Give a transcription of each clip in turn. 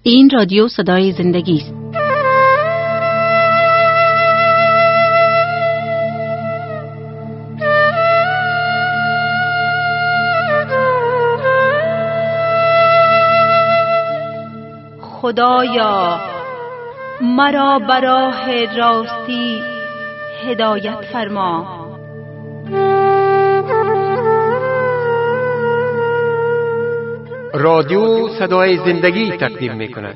این رادیو صدای زندگی است. خدایا مرا به راه راستی هدایت فرما. رادیو صدای زندگی تقدیم می‌کند.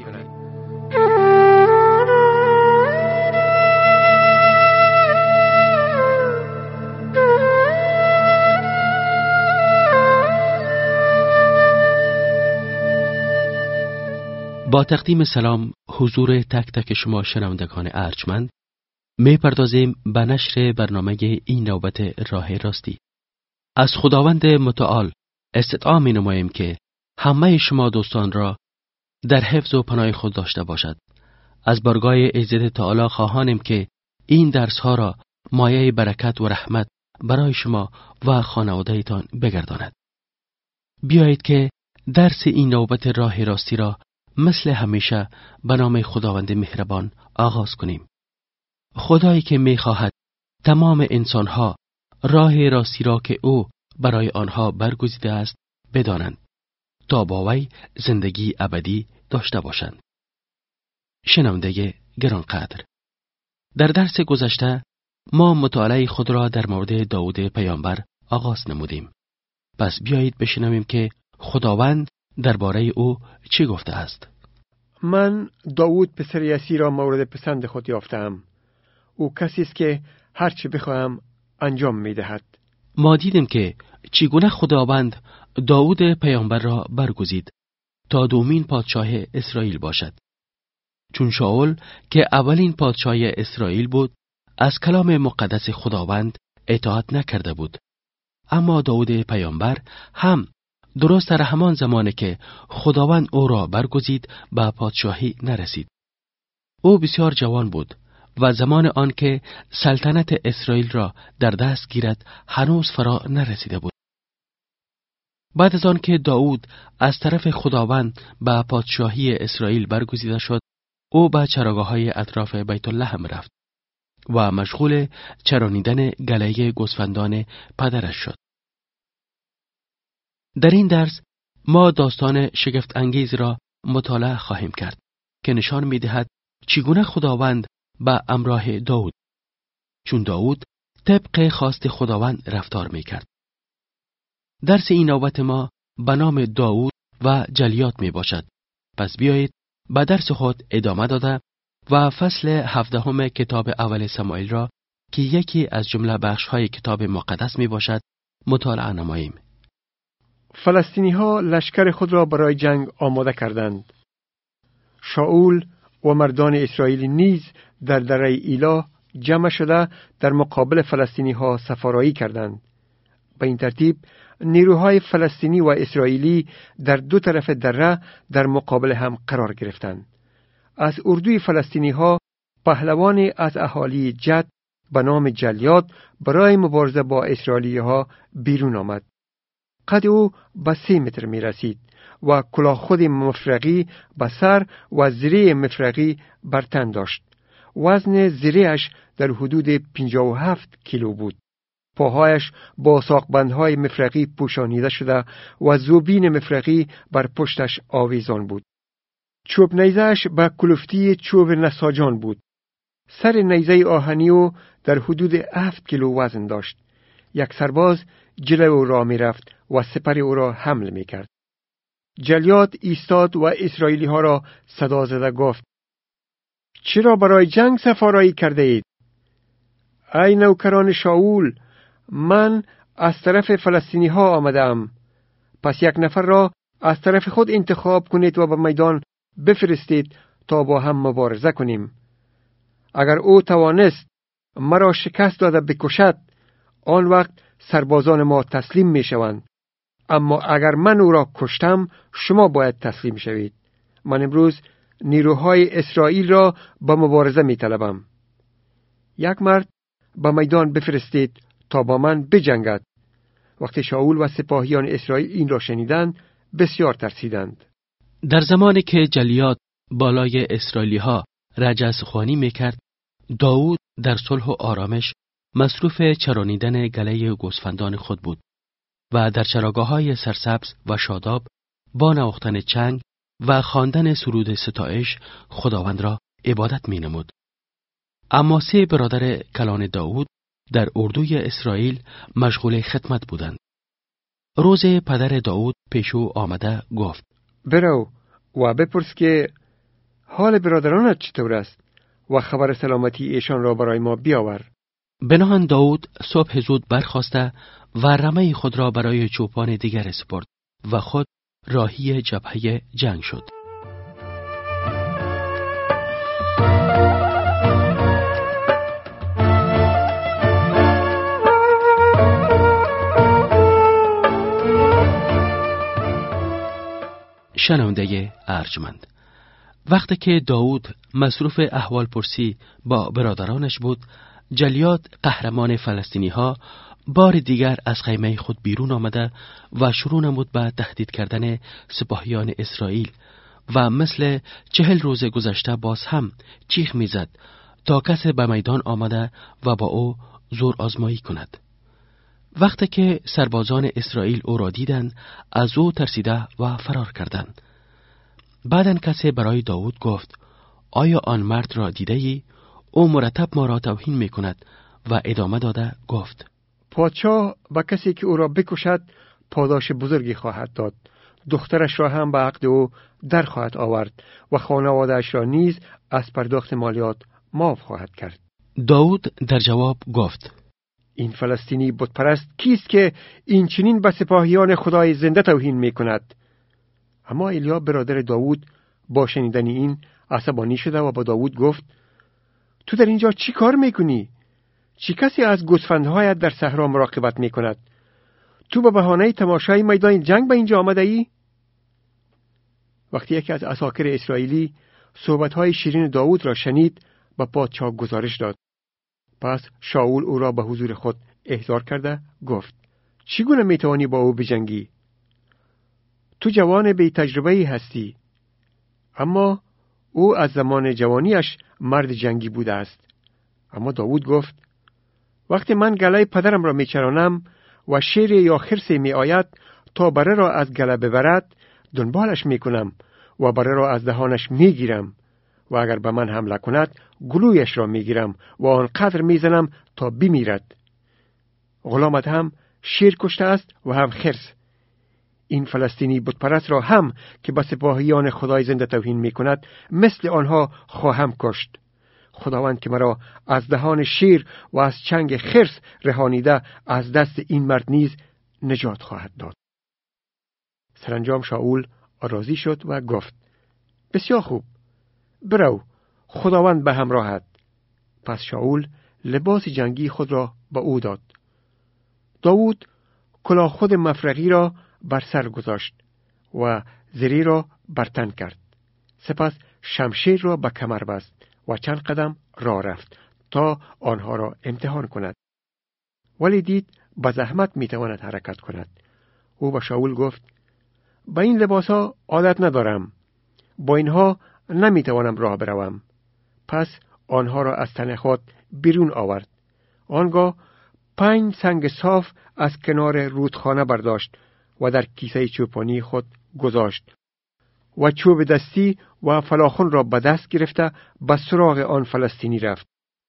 با تقدیم سلام حضور تک تک شما شنوندگان ارجمند، می‌پردازیم به نشر برنامه این نوبت راه راستی. از خداوند متعال استدعا می‌نماییم که همه شما دوستان را در حفظ و پناه خود داشته باشد. از بارگاه عزت تعالی خواهانیم که این درس‌ها را مایه برکت و رحمت برای شما و خانواده‌تان بگرداند. بیایید که درس این نوبت راه راستی را مثل همیشه به نام خداوند مهربان آغاز کنیم. خدایی که می‌خواهد تمام انسان‌ها راه راستی را که او برای آنها برگزیده است بدانند تا با وی زندگی ابدی داشته باشند. شنونده گرانقدر، در درس گذشته ما مطالعه خود را در مورد داود پیامبر آغاز نمودیم. پس بیایید بشنویم که خداوند درباره او چی گفته است. من داود پسر یسی را مورد پسند خود یافتم. او کسی است که هر چه بخواهم انجام می‌دهد. ما دیدیم که چگونه خداوند داود پیامبر را برگزید تا دومین پادشاه اسرائیل باشد. چون شاول که اولین پادشاه اسرائیل بود از کلام مقدس خداوند اطاعت نکرده بود، اما داود پیامبر هم درست در همان زمانی که خداوند او را برگزید به پادشاهی نرسید. او بسیار جوان بود و زمان آن که سلطنت اسرائیل را در دست گیرد هنوز فرا نرسیده بود. بعد از آن که داود از طرف خداوند به پادشاهی اسرائیل برگزیده شد، او به چراگاه‌های اطراف بیت لحم رفت و مشغول چرانیدن گله گوسفندان پدرش شد. در این درس ما داستان شگفت انگیز را مطالعه خواهیم کرد که نشان می‌دهد چگونه خداوند به همراه داود، چون داود طبق خواست خداوند رفتار می‌کرد. درس این نوبت ما به نام داود و جلیات می باشد. پس بیایید به درس خود ادامه داده و فصل 17 کتاب اول سموئیل را که یکی از جمله بخش‌های کتاب مقدس می باشد مطالعه نماییم. فلسطینی‌ها لشکر خود را برای جنگ آماده کردند. شاول و مردان اسرائیلی نیز در دره ایلا جمع شده در مقابل فلسطینی‌ها سفارایی کردند. به این ترتیب نیروهای فلسطینی و اسرائیلی در دو طرف دره در مقابل هم قرار گرفتند. از اردوی فلسطینی‌ها پهلوانی از اهالی جد به نام جلیات برای مبارزه با اسرائیلی‌ها بیرون آمد. قد او به 3 متر می رسید و کلاه خود مفرغی به سر و زره مفرغی بر تن داشت. وزن زره‌اش در حدود 57 کیلو بود. پاهایش با ساقبندهای مفرغی پوشانیده شده و زوبین مفرغی بر پشتش آویزان بود. چوب نیزه‌اش به کلفتی چوب نساجان بود. سر نیزه آهنی در حدود 7 کیلو وزن داشت. یک سرباز جلو او را می رفت و سپر او را حمل می کرد. جلیات ایستاد و اسرائیلی ها را صدا زده گفت: چرا برای جنگ سفارایی کرده اید؟ ای نوکران شاول، من از طرف فلسطینی ها آمدم. پس یک نفر را از طرف خود انتخاب کنید و به میدان بفرستید تا با هم مبارزه کنیم. اگر او توانست مرا شکست داده بکشد، آن وقت سربازان ما تسلیم می شوند. اما اگر من او را کشتم، شما باید تسلیم شوید. من امروز نیروهای اسرائیل را به مبارزه می طلبم. یک مرد به میدان بفرستید تا با من بجنگد. وقتی شاول و سپاهیان اسرائیل این را شنیدند، بسیار ترسیدند. در زمانی که جلیات بالای اسرائیلی ها رجز خوانی میکرد، داود در صلح و آرامش مصروف چرانیدن گله گوسفندان خود بود و در چراگاه‌های سرسبز و شاداب با نواختن چنگ و خواندن سرود ستایش خداوند را عبادت می‌نمود. اما 3 برادر کلان داود در اردوی اسرائیل مشغول خدمت بودند. روز پدر داود پیش او آمده گفت: برو و بپرس که حال برادرانت چطور است و خبر سلامتی ایشان را برای ما بیاور. بناهن داود صبح زود برخاسته و رمه خود را برای چوپان دیگر سپرد و خود راهی جبهه جنگ شد. شنونده ارجمند، وقتی که داود مصروف احوال پرسی با برادرانش بود، جلیاد قهرمان فلسطینی ها بار دیگر از خیمه خود بیرون آمده و شروع نمود به تهدید کردن سپاهیان اسرائیل و مثل 40 روز گذشته باز هم چیخ میزد تا کسی به میدان آمده و با او زور آزمایی کند. وقتی که سربازان اسرائیل او را دیدند، از او ترسیده و فرار کردند. بعداً کسی برای داود گفت: آیا آن مرد را دیده ای؟ او مرتب ما را توهین می کند. و ادامه داده گفت: پادشاه با کسی که او را بکشد پاداش بزرگی خواهد داد. دخترش را هم به عقد او در خواهد آورد و خانواده‌اش را نیز از پرداخت مالیات معاف خواهد کرد. داود در جواب گفت: این فلسطینی بتپرست کیست که این چنین به سپاهیان خدای زنده توهین می کند؟ اما الیاب برادر داود با شنیدن این عصبانی شده و با داود گفت: تو در اینجا چی کار می کنی؟ چی کسی از گوسفندهایت در صحرا مراقبت می کند؟ تو به بهانه تماشای میدان جنگ به اینجا آمده ای؟ وقتی یکی از عساکر اسرائیلی صحبتهای شیرین داود را شنید، به پادشاه گزارش داد. پس شاول او را به حضور خود احضار کرده گفت: چگونه می توانی با او بجنگی؟ تو جوان بی تجربه‌ای هستی، اما او از زمان جوانیش مرد جنگی بوده است. اما داود گفت: وقتی من گله پدرم را می چرانم و شیر یا خرسی می آید تا بره را از گله ببرد، دنبالش می کنم و بره را از دهانش می گیرم و اگر به من حمله کند گلویش را می گیرم و آنقدر می زنم تا بمیرد. غلامت هم شیر کشته است و هم خرس. این فلسطینی بتپرست را هم که به سپاهیان خدای زنده توهین می کند مثل آنها خواهم کشت. خداوند که مرا از دهان شیر و از چنگ خرس رهانیده از دست این مرد نیز نجات خواهد داد. سرانجام شاول راضی شد و گفت: بسیار خوب، برو، خداوند به همراهت. پس شاول لباس جنگی خود را به او داد. داود کلاه خود مفرقی را بر سر گذاشت و زری را بر تن کرد. سپس شمشیر را به کمر بست و چند قدم راه رفت تا آنها را امتحان کند. ولی دید به زحمت میتواند حرکت کند. او به شاول گفت: با این لباس ها عادت ندارم، با اینها نمیتوانم راه بروم. پس آنها را از تن خود بیرون آورد. آنگاه 5 سنگ صاف از کنار رودخانه برداشت و در کیسه چوپانی خود گذاشت و چوب دستی و فلاخن را به دست گرفته به سراغ آن فلسطینی رفت.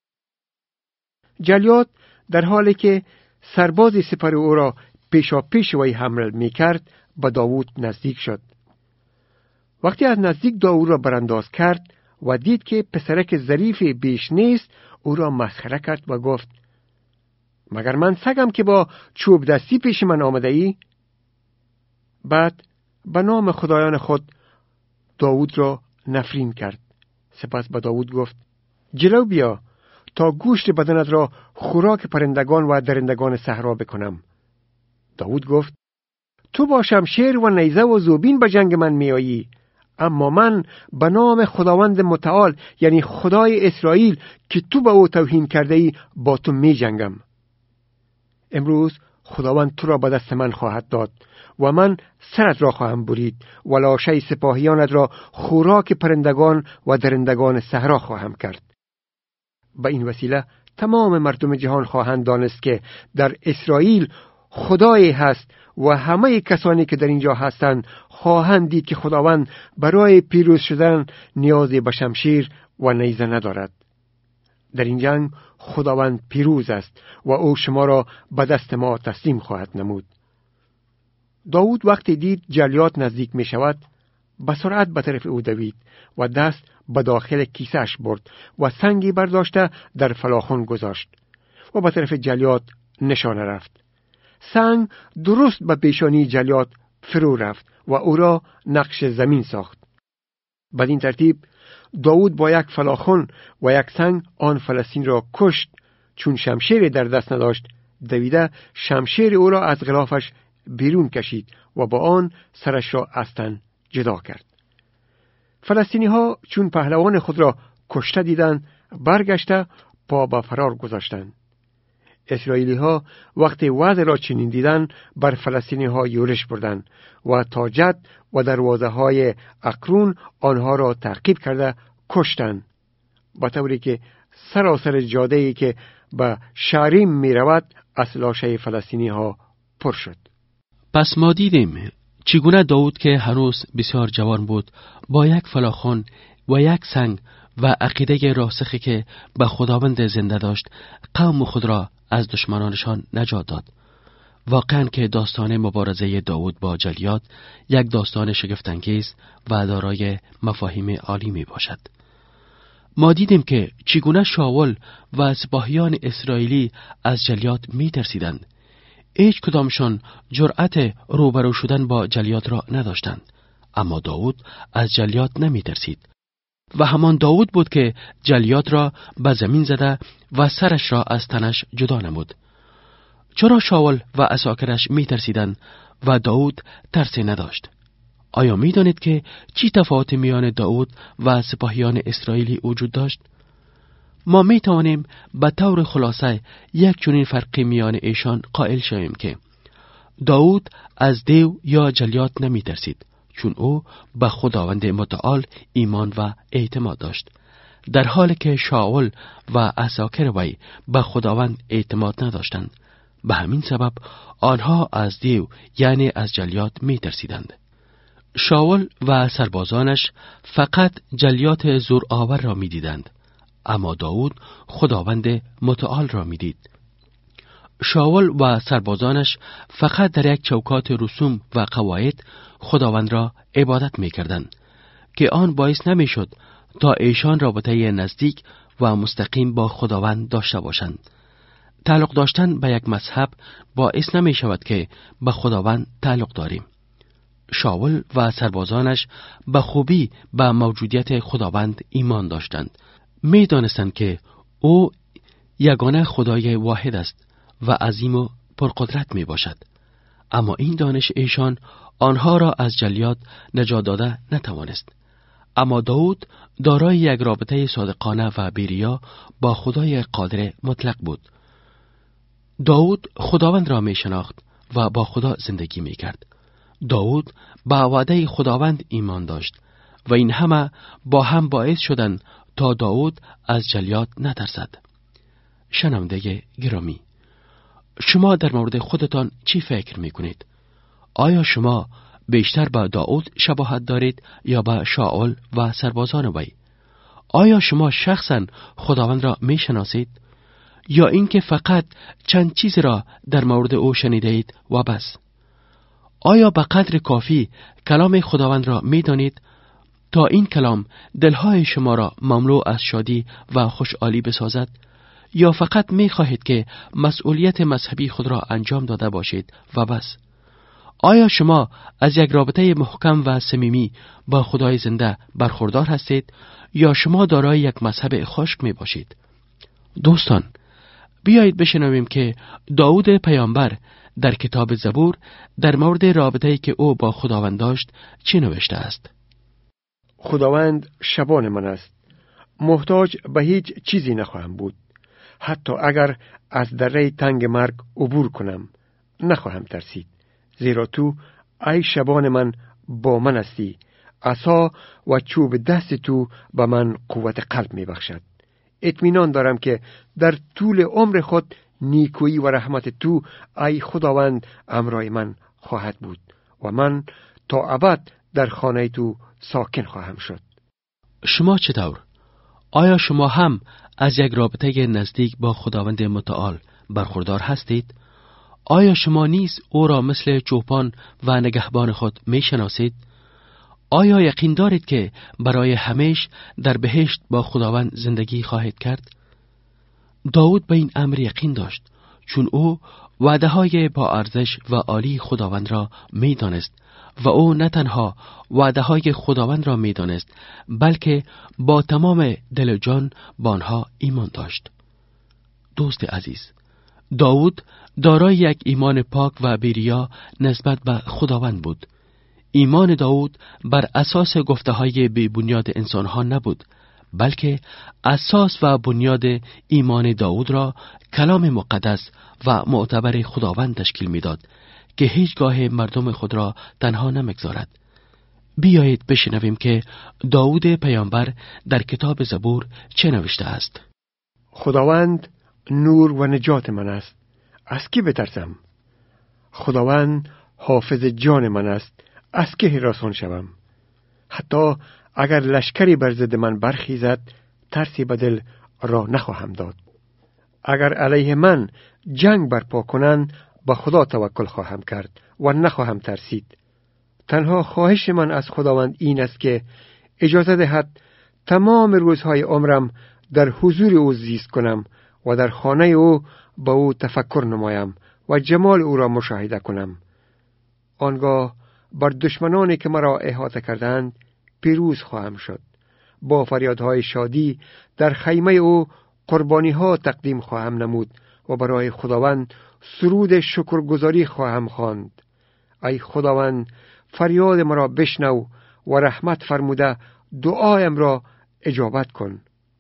جلیاد در حالی که سرباز سپر او را پیشا پیش وی حمله می کرد به داوود نزدیک شد. وقتی از نزدیک داوود را برانداز کرد و دید که پسرک ظریف بیش نیست، او را مسخره کرد و گفت: مگر من سگم که با چوب دستی پیش من آمده ای؟ بعد به نام خدایان خود داوود را نفرین کرد. سپس به داوود گفت: جلو بیا تا گوشت بدنت را خوراک پرندگان و درندگان صحرا بکنم. داوود گفت: تو با شمشیر و نیزه و زوبین به جنگ من می آیی، اما من به نام خداوند متعال، یعنی خدای اسرائیل که تو به او توهین کرده ای، با تو می جنگم. امروز خداوند تو را به دست من خواهد داد و من سرت را خواهم برید و لاشه سپاهیانت را خوراک پرندگان و درندگان صحرا خواهم کرد. به این وسیله تمام مردم جهان خواهند دانست که در اسرائیل خدایی هست و همه کسانی که در اینجا هستند خواهند دید که خداوند برای پیروز شدن نیازی به شمشیر و نیزه ندارد. در این جنگ خداوند پیروز است و او شما را به دست ما تسلیم خواهد نمود. داود وقتی دید جلیات نزدیک می شود، به سرعت به طرف او دوید و دست به داخل کیسه‌اش برد و سنگی برداشته در فلاخن گذاشت و به طرف جلیات نشانه رفت. سنگ درست به پیشانی جلیات فرو رفت و او را نقش زمین ساخت. بدین ترتیب داود با یک فلاخن و یک سنگ آن فلسطین را کشت. چون شمشیر در دست نداشت، دویده شمشیر او را از غلافش بیرون کشید و با آن سرش را از تن جدا کرد. فلسطینی ها چون پهلوان خود را کشته دیدند، برگشته پا به فرار گذاشتند. اسرائیلی ها وقتی وضع را چنین دیدند، بر فلسطینی ها یورش بردند و تا جد و دروازه های اقرون آنها را تعقیب کرده کشتند، با طوری که سراسر جاده‌ای که به شاریم می رود از لاشه فلسطینی ها پر شد. پس ما دیدیم چگونه داود که هنوز بسیار جوان بود، با یک فلاخن و یک سنگ و عقیده راسخی که به خداوند زنده داشت، قوم خود را از دشمنانشان نجات داد. واقعاً که داستان مبارزه داود با جلیات یک داستان شگفت‌انگیز و دارای مفاهیم عالی می باشد. ما دیدیم که چگونه شاول و سپاهیان اسرائیلی از جلیات می ترسیدند. هیچ کدامشان جرأت روبرو شدن با جلیات را نداشتند، اما داود از جلیات نمی ترسید و همان داود بود که جلیات را به زمین زده و سرش را از تنش جدا نمود. چرا شاول و عساکرش می ترسیدند و داود ترسی نداشت؟ آیا می دانید که چی تفاوت میان داود و سپاهیان اسرائیلی وجود داشت؟ ما می توانیم به طور خلاصه یک چنین فرقی میان ایشان قائل شویم که داود از دیو یا جلیات نمی ترسید، چون او به خداوند متعال ایمان و اعتماد داشت، در حالی که شاول و عساکر وی به خداوند اعتماد نداشتند. به همین سبب آنها از دیو یعنی از جلیات می ترسیدند. شاول و سربازانش فقط جلیات زورآور را می دیدند، اما داود خداوند متعال را می دید. شاول و سربازانش فقط در یک چوکات رسوم و قواعد خداوند را عبادت می کردند که آن باعث نمی شد تا ایشان رابطه نزدیک و مستقیم با خداوند داشته باشند. تعلق داشتن به یک مذهب باعث نمی شود که به خداوند تعلق داریم. شاول و سربازانش به خوبی به موجودیت خداوند ایمان داشتند. می دانستند که او یگانه خدای واحد است و عظیم و پرقدرت می باشد. اما این دانش ایشان آنها را از جلیات نجات داده نتوانست. اما داود دارای یک رابطه صادقانه و بی‌ریا با خدای قادر مطلق بود. داود خداوند را می شناخت و با خدا زندگی می کرد. داود به وعده خداوند ایمان داشت و این همه با هم باعث شدند تا داود از جلیات نترسد. شنونده گرامی، شما در مورد خودتان چی فکر می کنید؟ آیا شما بیشتر به داود شباهت دارید یا به شاول و سربازان وی؟ آیا شما شخصا خداوند را می شناسید؟ یا اینکه فقط چند چیز را در مورد او شنیده اید و بس؟ آیا به قدر کافی کلام خداوند را می دانید تا این کلام دلهای شما را مملو از شادی و خوشحالی بسازد؟ یا فقط می خواهید که مسئولیت مذهبی خود را انجام داده باشید و بس؟ آیا شما از یک رابطه محکم و صمیمی با خدای زنده برخوردار هستید یا شما دارای یک مذهب خشک می باشید؟ دوستان، بیایید بشنویم که داود پیامبر در کتاب زبور در مورد رابطه‌ای که او با خداوند داشت چی نوشته است. خداوند شبان من است، محتاج به هیچ چیزی نخواهم بود. حتی اگر از دره تنگ مرگ عبور کنم، نخواهم ترسید، زیرا تو ای شبان من با من هستی. عصا و چوب دست تو به من قوت قلب می بخشد. اطمینان دارم که در طول عمر خود نیکویی و رحمت تو ای خداوند همراه من خواهد بود و من تا ابد در خانه تو ساکن خواهم شد. شما چطور؟ آیا شما هم از یک رابطه نزدیک با خداوند متعال برخوردار هستید؟ آیا شما نیز او را مثل چوپان و نگهبان خود می شناسید؟ آیا یقین دارید که برای همیشه در بهشت با خداوند زندگی خواهید کرد؟ داود به این امر یقین داشت، چون او وعده های با ارزش و عالی خداوند را می دانست و او نه تنها وعده های خداوند را می دانست، بلکه با تمام دل و جان به آنها ایمان داشت. دوست عزیز، داود دارای یک ایمان پاک و بی‌ریا نسبت به خداوند بود. ایمان داود بر اساس گفته های بی بنیاد انسان ها نبود، بلکه اساس و بنیاد ایمان داود را کلام مقدس و معتبر خداوند تشکیل میداد که هیچگاه مردم خود را تنها نمیگذارد. بیایید بشنویم که داود پیامبر در کتاب زبور چه نوشته است. خداوند نور و نجات من است، از کی بترسم؟ خداوند حافظ جان من است، از که هراسان شوم؟ حتی اگر لشکری بر ضد من برخیزد، ترسی به دل را نخواهم داد. اگر علیه من جنگ برپا کنند، به خدا توکل خواهم کرد و نخواهم ترسید. تنها خواهش من از خداوند این است که اجازه دهد تمام روزهای عمرم در حضور او زیست کنم و در خانه او با او تفکر نمایم و جمال او را مشاهده کنم. آنگاه بر دشمنانی که مرا احاطه کردند پیروز خواهم شد. با فریادهای شادی در خیمه او قربانی ها تقدیم خواهم نمود و برای خداوند سرود شکرگزاری خواهم خواند. ای خداوند، فریاد مرا بشنو و رحمت فرموده دعایم را اجابت کن.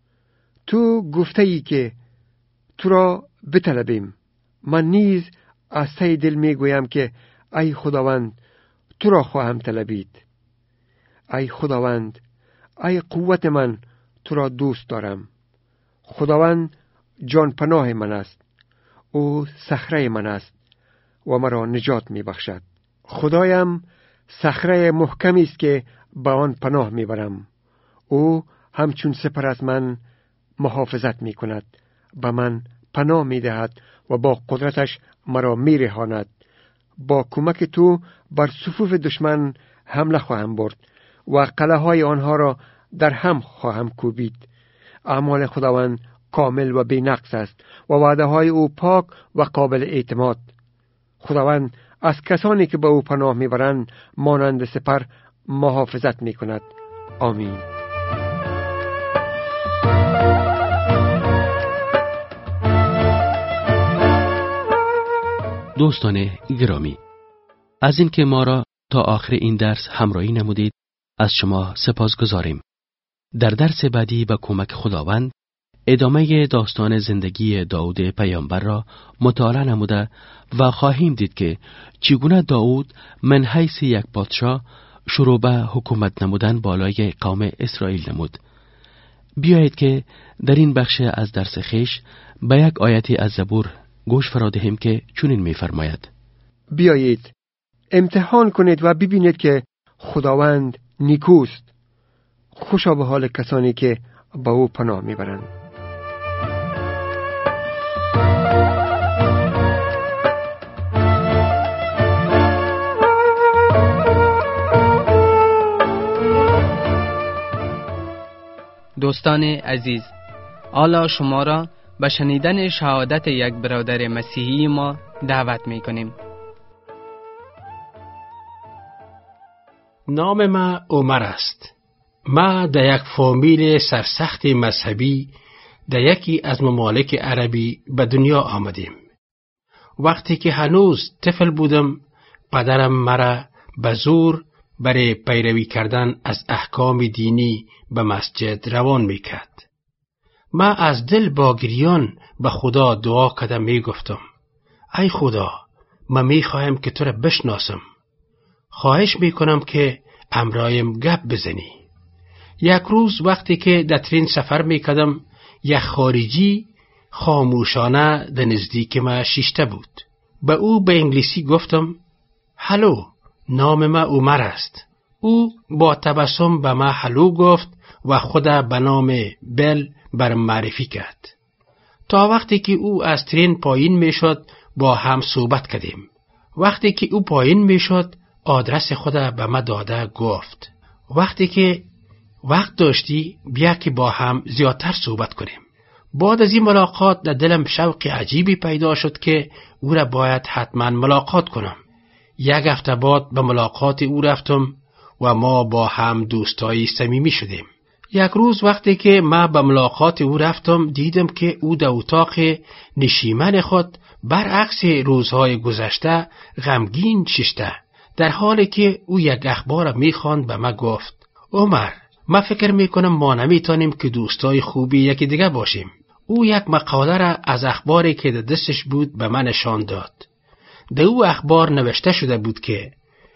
تو گفته ای که تو را بطلبیم. من نیز از ته دل می گویم که ای خداوند، تو را خواهم طلبید. ای خداوند، ای قوت من، تو را دوست دارم. خداوند جان پناه من است. او صخره من است و مرا نجات می بخشد. خدایم صخره محکمی است که به آن پناه می برم. او همچون سپر از من محافظت می کند. به من پناه می دهد و با قدرتش مرا می رهاند. با کمک تو بر صفوف دشمن حمله خواهم برد و قلعه های آنها را در هم خواهم کوبید. اعمال خداوند کامل و بی نقص است و وعده های او پاک و قابل اعتماد. خداوند از کسانی که به او پناه میبرند مانند سپر محافظت میکند. آمین. دوستان گرامی، از اینکه ما را تا آخر این درس همراهی نمودید از شما سپاسگزاریم. در درس بعدی با کمک خداوند ادامه داستان زندگی داود پیامبر را مطالعه نموده و خواهیم دید که چگونه داود من حیث یک پادشاه شروع به حکومت نمودن بالای قوم اسرائیل نمود. بیایید که در این بخش از درس خویش به یک آیتی از زبور گوش فرا دهیم که چنین می‌فرماید: بیایید امتحان کنید و ببینید که خداوند نیکوست. خوشا به حال کسانی که با او پناه میبرند. دوستان عزیز، حالا شما را به شنیدن شهادت یک برادر مسیحی ما دعوت می کنیم. نام ما عمر است. ما در یک فامیل سرسخت مذهبی در یکی از ممالک عربی به دنیا آمدیم. وقتی که هنوز طفل بودم، پدرم مرا به زور برای پیروی کردن از احکام دینی به مسجد روان میکرد. ما از دل با گریان به خدا دعا کردم، میگفتم: ای خدا، من میخواهم که تو را بشناسم. خواهش میکنم که امرایم گپ بزنی. یک روز وقتی که در ترین سفر میکردم، یک خارجی خاموشانه در نزدیک ما شیشته بود. به او به انگلیسی گفتم: هلو، نام ما عمر است. او با تبسم به ما هلو گفت و خود به نام بل برم معرفی کرد. تا وقتی که او از ترین پایین میشد با هم صحبت کردیم. وقتی که او پایین میشد آدرس خود به ما داده گفت: وقتی که وقت داشتی بیا که با هم زیادتر صحبت کنیم. بعد از این ملاقات در دلم شوق عجیبی پیدا شد که او را باید حتما ملاقات کنم. یک هفته بعد به ملاقات او رفتم و ما با هم دوستایی صمیمی شدیم. یک روز وقتی که ما به ملاقات او رفتم دیدم که او در اتاق نشیمن خود برعکس روزهای گذشته غمگین ششته، در حالی که او یک اخبار میخواند. به ما گفت: عمر، ما فکر میکنم ما نمیتونیم که دوستای خوبی یکی دیگه باشیم. او یک مقاله را از اخباری که در دستش بود به من نشان داد. در او اخبار نوشته شده بود که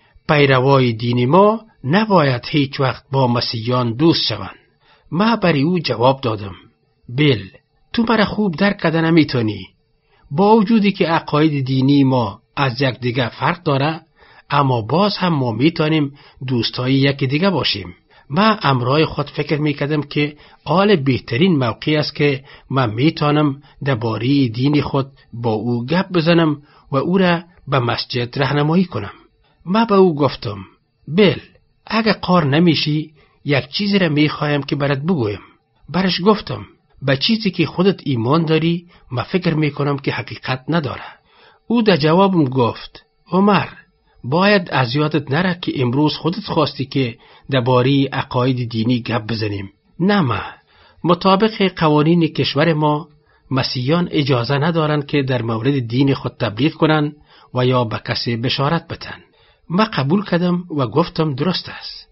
پیروای دین ما نباید هیچ وقت با مسیحیان دوست شوند. ما برای او جواب دادم: بل، تو مرا خوب درک کرده نمیتونی. با وجودی که عقاید دینی ما از یک دیگه فرق داره، اما باز هم ما میتونیم دوستای یکی دیگه باشیم. من امرای خود فکر میکردم که آل بهترین موقعی است که من میتونم درباره دین خود با او گپ بزنم و او را به مسجد راهنمایی کنم. من به او گفتم: بل، اگه قار نمیشی یک چیزی را میخوایم که برات بگویم. برش گفتم: به چیزی که خودت ایمان داری من فکر میکنم که حقیقت نداره. او در جوابم گفت: عمر، باید از یادت نره که امروز خودت خواستی که درباره عقاید دینی گپ بزنیم. نه، ما مطابق قوانین کشور ما مسیحیان اجازه ندارند که در مورد دین خود تبلیغ کنند و یا به کسی بشارت بدن. ما قبول کردم و گفتم درست است.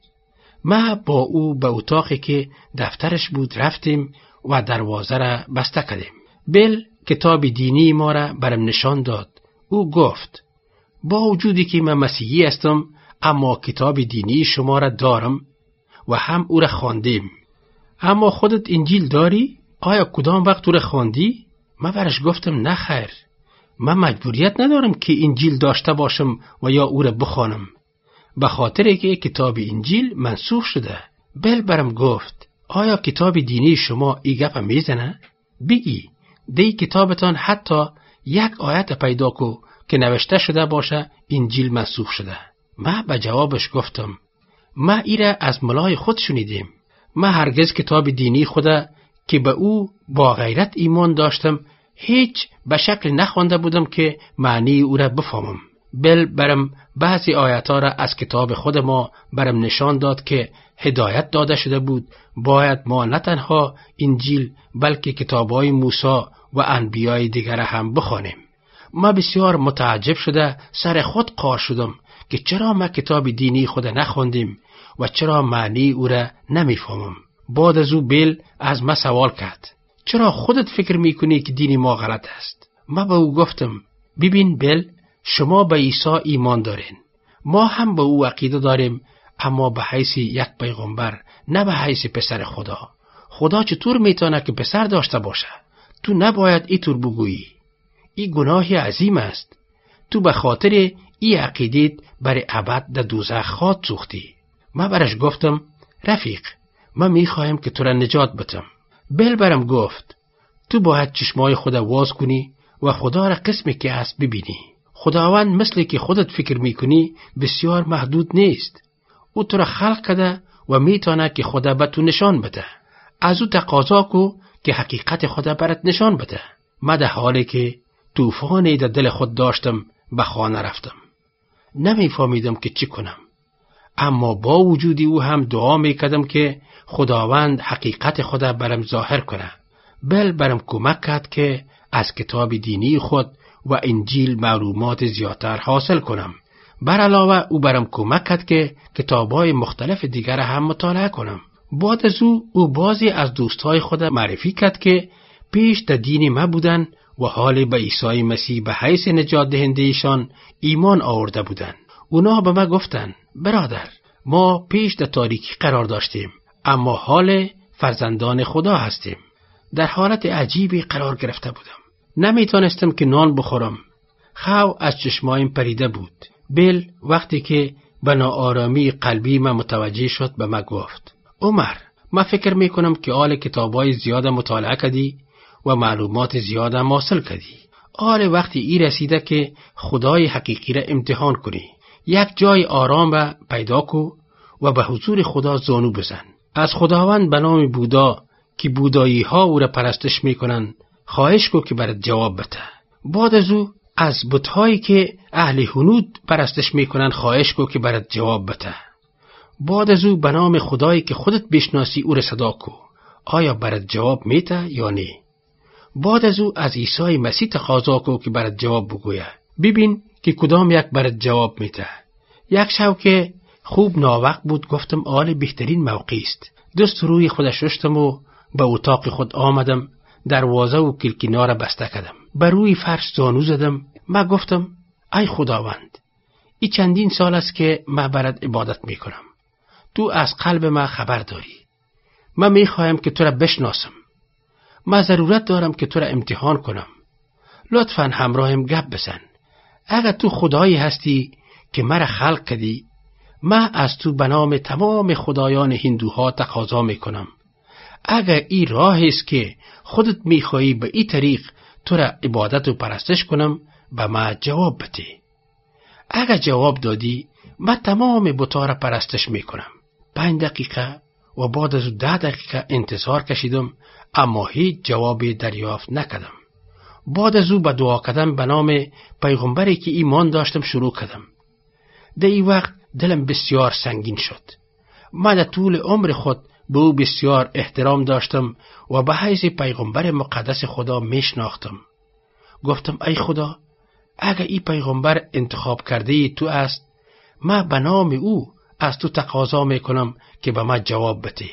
ما با او به اتاقی که دفترش بود رفتیم و دروازه را بسته کردیم. بل کتاب دینی ما را برم نشان داد. او گفت: با وجودی که من مسیحی هستم اما کتاب دینی شما را دارم و هم او را خواندیم. اما خودت انجیل داری؟ آیا کدام وقت او را خواندی؟ من برش گفتم: نه خیر، من مجبوریت ندارم که انجیل داشته باشم و یا او را بخوانم، به خاطر که کتاب انجیل منسوخ شده. بل برم گفت: آیا کتاب دینی شما ای گپ میزنه؟ بگی دی کتابتان حتی یک آیت پیدا کو که نوشته شده باشه انجیل منسوخ شده. من به جوابش گفتم: ما ایره از ملای خود شنیدیم. من هرگز کتاب دینی خدا که به او با غیرت ایمان داشتم هیچ به شکل نخوانده بودم که معنی او را بفهمم. بل برم بعضی آیات‌ها را از کتاب خود ما برم نشان داد که هدایت داده شده بود باید ما نه تنها انجیل بلکه کتاب‌های موسی و انبیای دیگر هم بخوانیم. ما بسیار متعجب شده سر خود قار شدم که چرا ما کتاب دینی خود نخواندیم و چرا معنی او را نمیفهمم. بعد از او بل از ما سوال کرد: چرا خودت فکر میکنی که دین ما غلط است؟ ما به او گفتم: ببین بل، شما به عیسی ایمان دارین، ما هم به او عقیده داریم، اما به حیث یک پیغمبر، نه به حیث پسر خدا. خدا چطور میتونه که پسر داشته باشه؟ تو نباید اینطور بگویی. این گناهی عظیم است. تو به خاطر این عقیدت برای ابد در دوزخ خواهد سوختی. من برش گفتم: رفیق، من میخوایم که تو را نجات بدم. بل برم گفت: تو باید چشمای خود واز کنی و خدا را قسمی که است ببینی. خداوند مثلی که خودت فکر میکنی بسیار محدود نیست. او تو را خلق کرده و میتونه که خدا به تو نشان بده. از او تقاضا کو که حقیقت خدا برات نشان بده. من در حالی که طوفانی در دل خود داشتم به خانه رفتم. نمیفهمیدم که چی کنم، اما با وجودی او هم دعا میکردم که خداوند حقیقت خدا برم ظاهر کنه. بل برم کمک کرد که از کتاب دینی خود و انجیل معلومات زیادتر حاصل کنم. بر علاوه او برم کمک کرد که کتاب‌های مختلف دیگر هم مطالعه کنم. بعد از او بعضی از دوستای خود معرفی کرد که پیش در دین ما بودن و حال به عیسی مسیح به حیث نجات دهندهشان ایمان آورده بودند. اونا به من گفتن برادر، ما پیش در تاریکی قرار داشتیم، اما حال فرزندان خدا هستیم. در حالت عجیبی قرار گرفته بودم. نمیتونستم که نان بخورم. خو از چشمایم پریده بود. بل وقتی که به ناآرامی قلبی من متوجه شد به من گفت عمر، من فکر میکنم که آل کتابای زیاد مطالعه کردی و معلومات زیاد حاصل کردی. آل وقتی ای رسیده که خدای حقیقی را امتحان کنی. یک جای آرام را پیدا کو و به حضور خدا زانو بزن. از خداوند به نام بودا که بودایی ها او را پرستش میکنن خواهش کو که برات جواب بده. بعد از او از بت‌هایی که اهل هنود پرستش میکنن خواهش کو که برات جواب بده. بعد از او به نام خدایی که خودت بشناسی او را صدا کو. آیا برات جواب میده یا نه؟ بعد از او از عیسی مسیح تقاضا کو که برات جواب بگویه. ببین که کدام یک برات جواب میده. یک شب که خوب ناوقت بود گفتم آل بهترین موقعی است. دست روی خودش رشتم و به اتاق خود آمدم. دروازه و کلکینا را بسته کردم. بر روی فرش زانو زدم. من گفتم ای خداوند، این چندین سال است که من برات عبادت میکنم. تو از قلب من خبر داری. من میخواهم که تو را بشناسم. من ضرورت دارم که تو را امتحان کنم. لطفاً همراهم گپ بزن. اگر تو خدایی هستی که مرا خلق کردی، من از تو به نام تمام خدایان هندوها تقاضا میکنم. اگر این راه است که خودت میخوایی به این طریق تو را عبادت و پرستش کنم، به من جواب بده. اگر جواب دادی، من تمام بت‌ها را پرستش میکنم. 5 دقیقه و بعد از 10 دقیقه انتظار کشیدم، اما هیچ جوابی دریافت نکردم. بعد از او به دعا کردن به نام پیغمبری که ایمان داشتم شروع کردم. در این وقت دلم بسیار سنگین شد. من در طول عمر خود به او بسیار احترام داشتم و به حیث پیغمبر مقدس خدا میشناختم. گفتم ای خدا، اگر این پیغمبر انتخاب کرده تو است، من به نام او از تو تقاضا میکنم که به من جواب بده.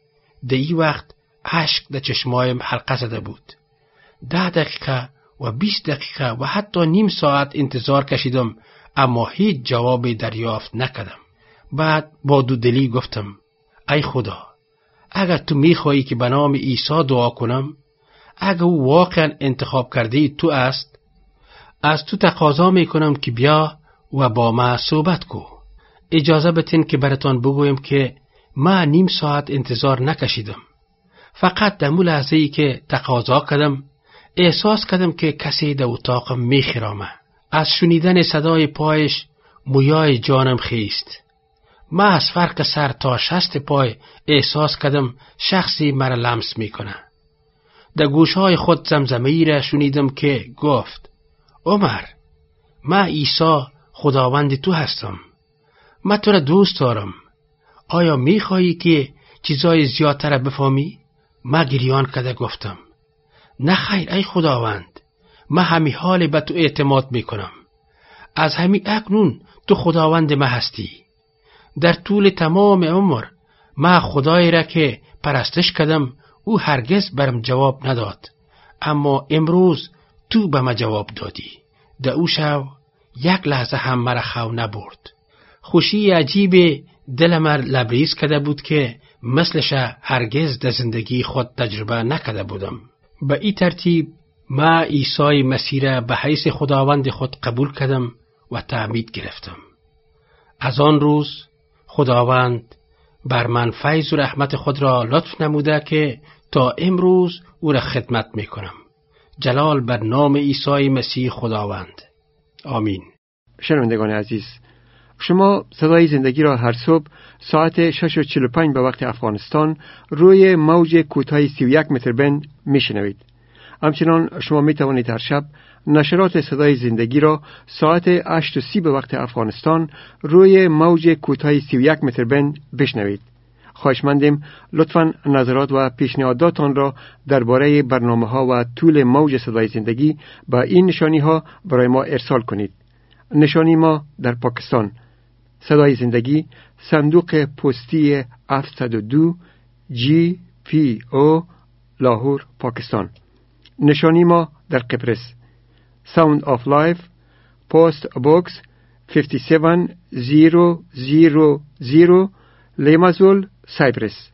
در این وقت اشک در چشمایم حلقه زده بود. 10 دقیقه و 20 دقیقه و حتی نیم ساعت انتظار کشیدم، اما هیچ جوابی دریافت نکردم. بعد با دودلی گفتم ای خدا، اگر تو میخوایی که به نام عیسی دعا کنم، اگر او واقعا انتخاب کرده تو است، از تو تقاضا میکنم که بیا و با ما صحبت کو. اجازه بتین که براتان بگویم که من نیم ساعت انتظار نکشیدم. فقط در مو لحظه‌ای که تقاضا کردم، احساس کردم که کسی در اتاقم میخرامه. از شنیدن صدای پایش مویای جانم خیست. من از فرق سر تا شست پای احساس کردم شخصی مرا لمس میکنه. در گوشهای خود زمزمه‌ای را شنیدم که گفت عمر، من عیسی خداوند تو هستم. من تو را دوست دارم. آیا میخوایی که چیزای زیادتر بفهمی؟ من گریان کرده گفتم نه خیر ای خداوند، من همین حال به تو اعتماد میکنم. از همین اکنون تو خداوند من هستی. در طول تمام عمر من خدایی را که پرستش کردم او هرگز برم جواب نداد، اما امروز تو به من جواب دادی. در او شب یک لحظه هم مرا خو نبرد. خوشی عجیب دلم لبریز کرده بود که مثلش هرگز در زندگی خود تجربه نکرده بودم. به این ترتیب من عیسی مسیح را به حیث خداوند خود قبول کردم و تعمید گرفتم. از آن روز خداوند بر من فیض و رحمت خود را لطف نموده که تا امروز او را خدمت می کنم. جلال بر نام عیسی مسیح خداوند. آمین. شنوندگان عزیز، شما صدای زندگی را هر صبح ساعت 6:45 به وقت افغانستان روی موج کوتاه 31 متر بند میشنوید. همچنان شما می توانید هر شب نشرات صدای زندگی را ساعت 8:30 به وقت افغانستان روی موج کوتاه 31 متر بند بشنوید. خواهشمندیم لطفاً نظرات و پیشنهاداتان را درباره برنامه‌ها و طول موج صدای زندگی با این نشانی‌ها برای ما ارسال کنید. نشانی ما در پاکستان: صدای زندگی، صندوق پستی 702 GPO لاهور، پاکستان. نشانی ما در قبرس. Sound of Life Post Box 57000 لیمازول سایپرس.